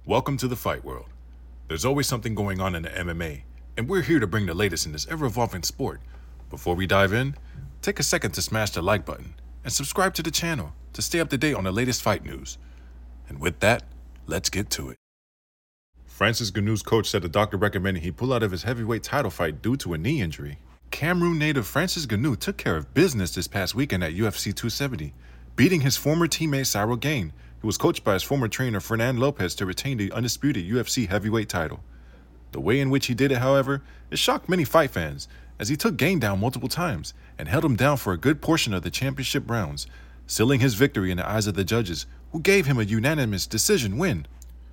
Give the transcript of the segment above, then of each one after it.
Welcome to the fight world. There's always something going on in the MMA, and we're here to bring the latest in this ever-evolving sport. Before we dive in, take a second to smash the like button and subscribe to the channel to stay up to date on the latest fight news. And with that, let's get to it. Francis Ngannou's coach said the doctor recommended he pull out of his heavyweight title fight due to a knee injury. Cameroon native Francis Ngannou took care of business this past weekend at UFC 270, beating his former teammate Cyril Gane, who was coached by his former trainer Fernand Lopez to retain the undisputed UFC heavyweight title. The way in which he did it, however, it shocked many fight fans, as he took Gane down multiple times and held him down for a good portion of the championship rounds, sealing his victory in the eyes of the judges, who gave him a unanimous decision win.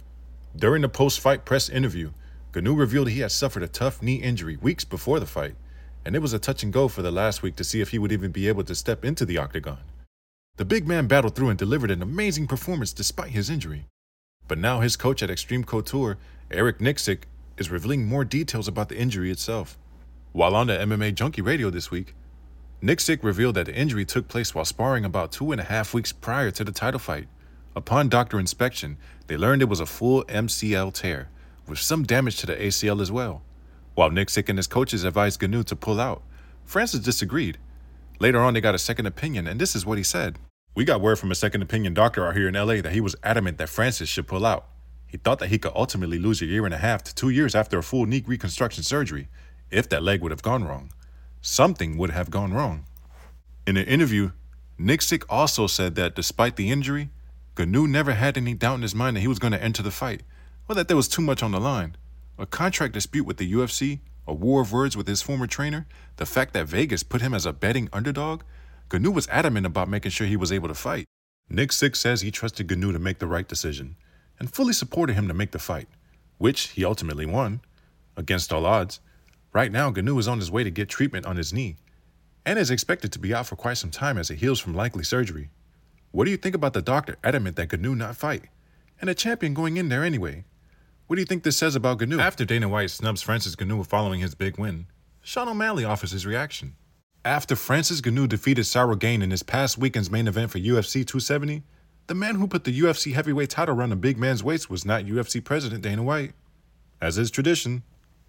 During the post-fight press interview, Ngannou revealed he had suffered a tough knee injury weeks before the fight, and it was a touch and go for the last week to see if he would even be able to step into the octagon. The big man battled through and delivered an amazing performance despite his injury. But now his coach at Extreme Couture, Eric Nicksick, is revealing more details about the injury itself. While on the MMA Junkie Radio this week, Nicksick revealed that the injury took place while sparring about 2.5 weeks prior to the title fight. Upon doctor inspection, they learned it was a full MCL tear, with some damage to the ACL as well. While Nicksick and his coaches advised Ngannou to pull out, Francis disagreed. Later on, they got a second opinion, and this is what he said. "We got word from a second opinion doctor out here in LA that he was adamant that Francis should pull out. He thought that he could ultimately lose 1.5 to 2 years after a full knee reconstruction surgery, if that leg would have gone wrong. Something would have gone wrong." In an interview, Nicksick also said that despite the injury, Ngannou never had any doubt in his mind that he was going to enter the fight, or that there was too much on the line. A contract dispute with the UFC, a war of words with his former trainer, the fact that Vegas put him as a betting underdog, Ngannou was adamant about making sure he was able to fight. Nicksick says he trusted Ngannou to make the right decision, and fully supported him to make the fight, which he ultimately won, against all odds. Right now, Ngannou is on his way to get treatment on his knee, and is expected to be out for quite some time as he heals from likely surgery. What do you think about the doctor adamant that Ngannou not fight, and a champion going in there anyway? What do you think this says about Ngannou? After Dana White snubs Francis Ngannou following his big win, Sean O'Malley offers his reaction. After Francis Ngannou defeated Cyril Gane in his past weekend's main event for UFC 270, the man who put the UFC heavyweight title around the big man's waist was not UFC president Dana White, as is tradition.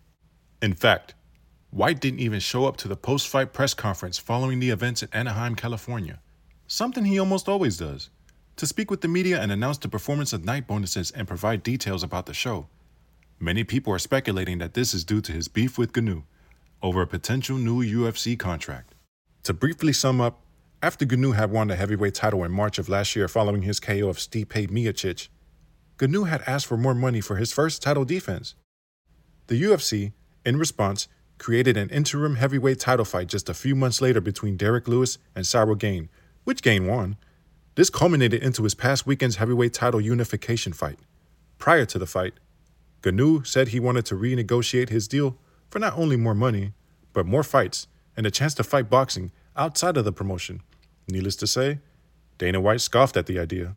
In fact, White didn't even show up to the post-fight press conference following the events in Anaheim, California, something he almost always does, to speak with the media and announce the performance of night bonuses and provide details about the show. Many people are speculating that this is due to his beef with Ngannou over a potential new UFC contract. To briefly sum up, after Ngannou had won the heavyweight title in March of last year following his KO of Stipe Miocic, Ngannou had asked for more money for his first title defense. The UFC, in response, created an interim heavyweight title fight just a few months later between Derek Lewis and Cyril Gane, which Gane won. This culminated into his past weekend's heavyweight title unification fight. Prior to the fight, Ngannou said he wanted to renegotiate his deal for not only more money, but more fights and a chance to fight boxing outside of the promotion. Needless to say, Dana White scoffed at the idea.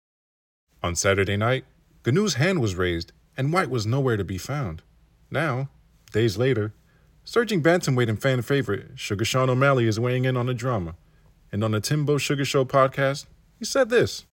On Saturday night, Ngannou's hand was raised and White was nowhere to be found. Now, days later, surging bantamweight and fan favorite Sugar Sean O'Malley is weighing in on the drama. And on the Timbo Sugar Show podcast, he said this: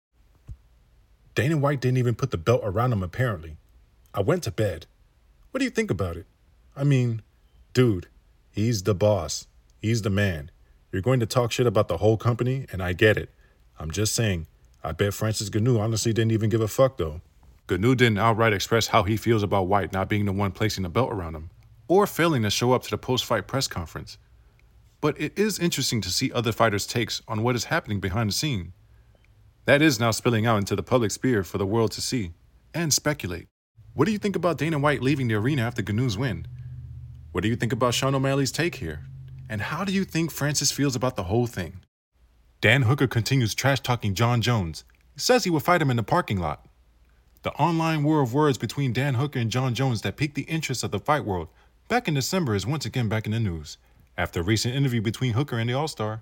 "Dana White didn't even put the belt around him apparently. I went to bed. What do you think about it? I mean, dude, he's the boss. He's the man. You're going to talk shit about the whole company, and I get it. I'm just saying, I bet Francis Ngannou honestly didn't even give a fuck though." Ngannou didn't outright express how he feels about White not being the one placing the belt around him, or failing to show up to the post-fight press conference. But it is interesting to see other fighters' takes on what is happening behind the scene. That is now spilling out into the public sphere for the world to see and speculate. What do you think about Dana White leaving the arena after Ngannou's win? What do you think about Sean O'Malley's take here? And how do you think Francis feels about the whole thing? Dan Hooker continues trash-talking Jon Jones. He says he will fight him in the parking lot. The online war of words between Dan Hooker and Jon Jones that piqued the interest of the fight world back in December is once again back in the news, after a recent interview between Hooker and the All-Star.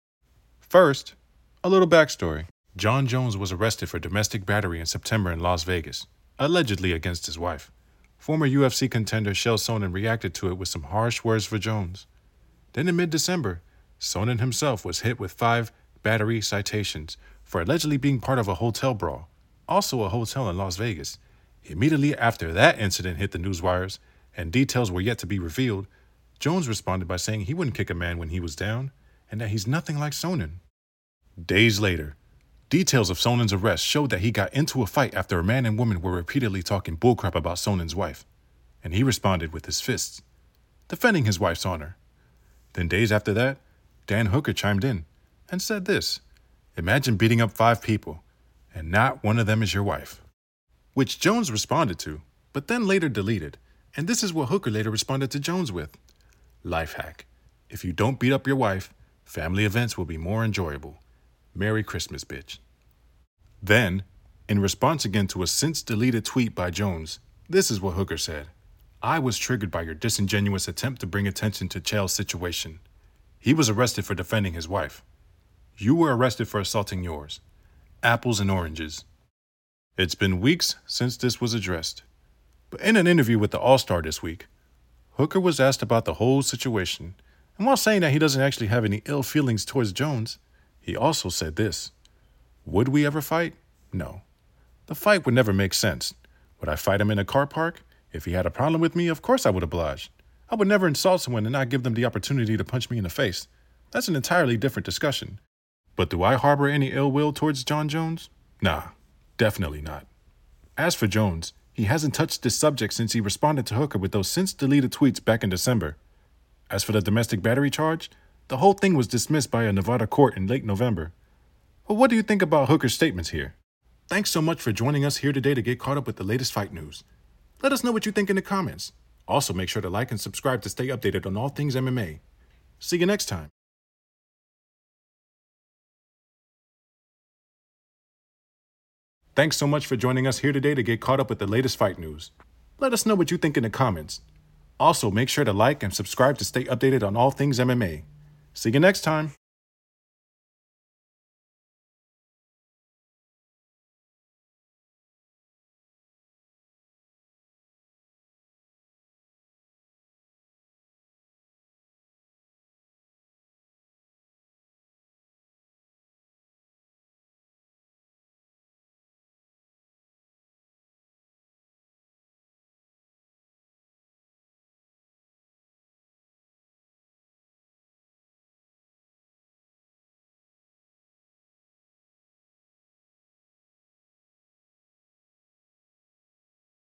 First, a little backstory. Jon Jones was arrested for domestic battery in September in Las Vegas, allegedly against his wife. Former UFC contender Chael Sonnen reacted to it with some harsh words for Jones. Then in mid-December, Sonnen himself was hit with 5 battery citations for allegedly being part of a hotel brawl, also a hotel in Las Vegas. Immediately after that incident hit the news wires and details were yet to be revealed, Jones responded by saying he wouldn't kick a man when he was down and that he's nothing like Sonnen. Days later, details of Sonnen's arrest showed that he got into a fight after a man and woman were repeatedly talking bullcrap about Sonnen's wife, and he responded with his fists, defending his wife's honor. Then days after that, Dan Hooker chimed in and said this: "Imagine beating up 5 people, and not one of them is your wife." Which Jones responded to, but then later deleted, and this is what Hooker later responded to Jones with: "Life hack. If you don't beat up your wife, family events will be more enjoyable. Merry Christmas, bitch." Then, in response again to a since-deleted tweet by Jones, this is what Hooker said: "I was triggered by your disingenuous attempt to bring attention to Chael's situation. He was arrested for defending his wife. You were arrested for assaulting yours. Apples and oranges." It's been weeks since this was addressed, but in an interview with the All-Star this week, Hooker was asked about the whole situation, and while saying that he doesn't actually have any ill feelings towards Jones, he also said this: "Would we ever fight? No. The fight would never make sense. Would I fight him in a car park? If he had a problem with me, of course I would oblige. I would never insult someone and not give them the opportunity to punch me in the face. That's an entirely different discussion. But do I harbor any ill will towards Jon Jones? Nah, definitely not." As for Jones, he hasn't touched this subject since he responded to Hooker with those since-deleted tweets back in December. As for the domestic battery charge, the whole thing was dismissed by a Nevada court in late November. But what do you think about Hooker's statements here? Thanks so much for joining us here today to get caught up with the latest fight news. Let us know what you think in the comments. Also, make sure to like and subscribe to stay updated on all things MMA. See you next time. Thanks so much for joining us here today to get caught up with the latest fight news. Let us know what you think in the comments. Also, make sure to like and subscribe to stay updated on all things MMA. See you next time.